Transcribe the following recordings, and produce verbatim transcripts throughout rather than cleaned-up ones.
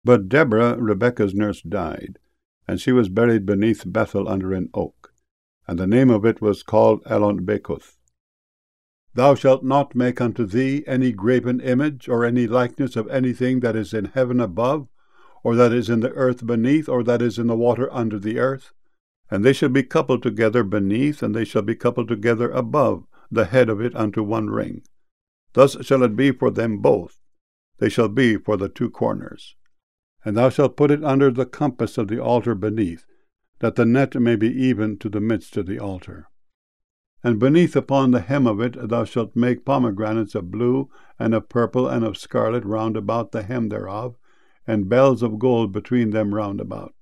But Deborah, Rebekah's nurse, died, and she was buried beneath Bethel under an oak, and the name of it was called Elon-Bekoth. Thou shalt not make unto thee any graven image, or any likeness of anything that is in heaven above, or that is in the earth beneath, or that is in the water under the earth. And they shall be coupled together beneath, and they shall be coupled together above the head of it unto one ring. Thus shall it be for them both. They shall be for the two corners. And thou shalt put it under the compass of the altar beneath, that the net may be even to the midst of the altar. And beneath upon the hem of it thou shalt make pomegranates of blue, and of purple, and of scarlet round about the hem thereof, and bells of gold between them round about.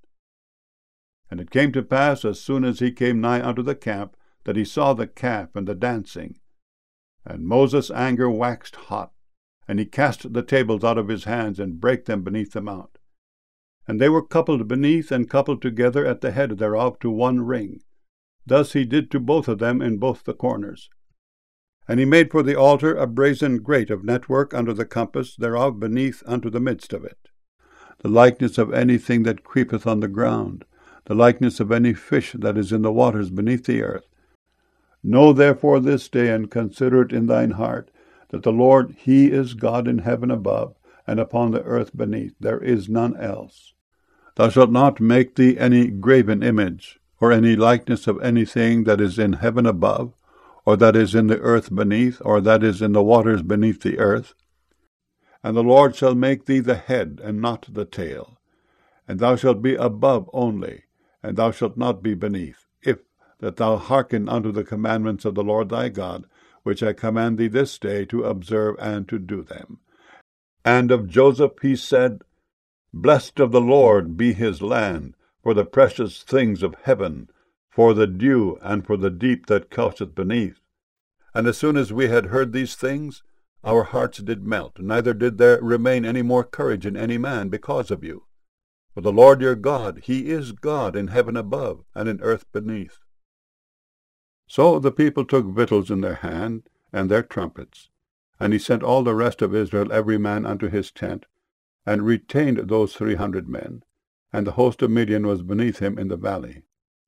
And it came to pass, as soon as he came nigh unto the camp, that he saw the calf and the dancing. And Moses' anger waxed hot, and he cast the tables out of his hands, and brake them beneath the mount. And they were coupled beneath, and coupled together at the head thereof to one ring. Thus he did to both of them in both the corners. And he made for the altar a brazen grate of network under the compass thereof beneath unto the midst of it. The likeness of anything that creepeth on the ground, the likeness of any fish that is in the waters beneath the earth. Know therefore this day, and consider it in thine heart, that the Lord, he is God in heaven above, and upon the earth beneath. There is none else. Thou shalt not make thee any graven image, or any likeness of anything that is in heaven above, or that is in the earth beneath, or that is in the waters beneath the earth. And the Lord shall make thee the head, and not the tail. And thou shalt be above only, and thou shalt not be beneath, if that thou hearken unto the commandments of the Lord thy God, which I command thee this day to observe and to do them. And of Joseph he said, Blessed of the Lord be his land, for the precious things of heaven, for the dew, and for the deep that coucheth beneath. And as soon as we had heard these things, our hearts did melt, neither did there remain any more courage in any man because of you. For the Lord your God, he is God in heaven above, and in earth beneath. So the people took victuals in their hand, and their trumpets. And he sent all the rest of Israel every man unto his tent, and retained those three hundred men. And the host of Midian was beneath him in the valley.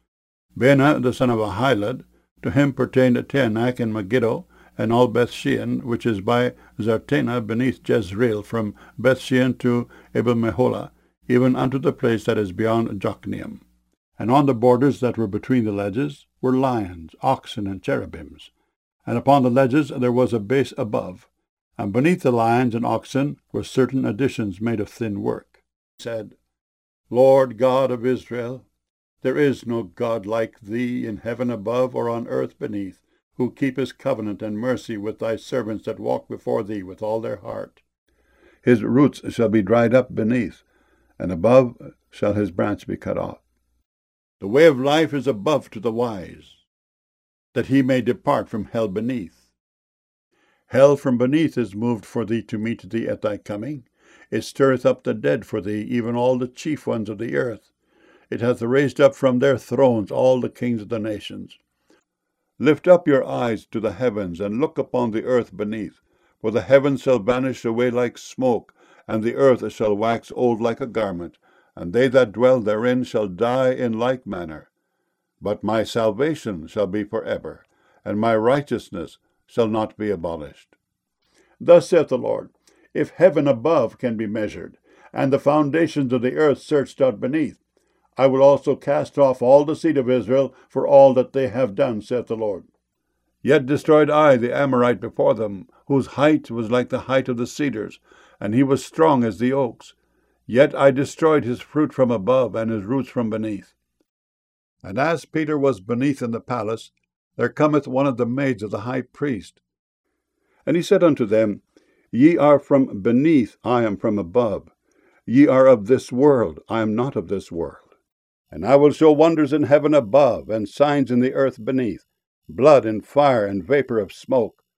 Baanah the son of Ahilud, to him pertained Taanach and Megiddo, and all Bethshean, which is by Zartanah beneath Jezreel, from Bethshean to Abel-Meholah, even unto the place that is beyond Jokneam. And on the borders that were between the ledges were lions, oxen, and cherubims. And upon the ledges there was a base above, and beneath the lions and oxen were certain additions made of thin work. He said, Lord God of Israel, there is no God like thee in heaven above or on earth beneath, who keepest covenant and mercy with thy servants that walk before thee with all their heart. His roots shall be dried up beneath, and above shall his branch be cut off. The way of life is above to the wise, that he may depart from hell beneath. Hell from beneath is moved for thee to meet thee at thy coming. It stirreth up the dead for thee, even all the chief ones of the earth. It hath raised up from their thrones all the kings of the nations. Lift up your eyes to the heavens, and look upon the earth beneath. For the heavens shall vanish away like smoke, and the earth shall wax old like a garment, and they that dwell therein shall die in like manner. But my salvation shall be forever, and my righteousness shall not be abolished. Thus saith the Lord, if heaven above can be measured, and the foundations of the earth searched out beneath, I will also cast off all the seed of Israel for all that they have done, saith the Lord. Yet destroyed I the Amorite before them, whose height was like the height of the cedars, and he was strong as the oaks. Yet I destroyed his fruit from above, and his roots from beneath. And as Peter was beneath in the palace, there cometh one of the maids of the high priest. And he said unto them, Ye are from beneath, I am from above. Ye are of this world, I am not of this world. And I will show wonders in heaven above, and signs in the earth beneath, blood and fire and vapor of smoke.